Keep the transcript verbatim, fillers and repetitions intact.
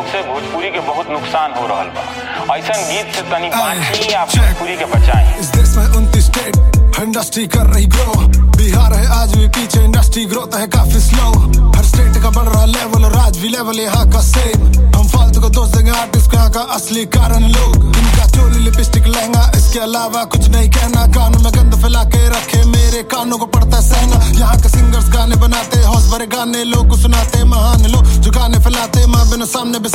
से भोजपुरी के बहुत नुकसान हो रहल बा। ऐसा गीत से तनी बाँची आप भोजपुरी के बचाएं। इस देश में उनतीस स्टेट इंडस्ट्री कर रही ग्रो, बिहार है आज भी पीछे, इंडस्ट्री ग्रोथ है काफी स्लो। हर स्टेट का बढ़ रहा लेवल, राज भी लेवल यहाँ का सेम। हम फालतू को दोस्त देंगे आर्टिस्ट को, यहाँ का असली कारण लोग। इनका चोली लिपस्टिक लहंगा, इसके अलावा कुछ नहीं कहना। कानों में गंद फैला के रखे, मेरे कानों को पड़ता है सहना। यहाँ के सिंगर्स गाने बनाते, हौस भरे गाने लोग को सुनाते। महान लोग जो गाने फैलाते, माँ बहनों सामने